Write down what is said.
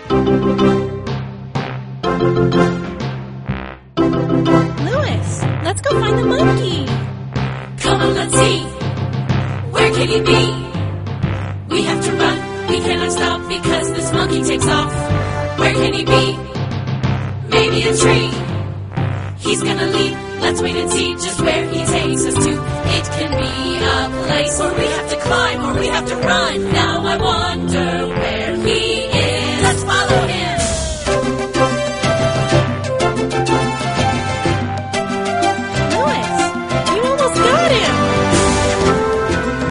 Louis, let's go find the monkey. Come on, let's see. Where can he be? We have to run. We cannot stop because this monkey takes off. Where can he be? Maybe a tree. He's gonna leap. Let's wait and see just where he takes us to. It can be a place where we have to climb or we have to run. Now I wonder where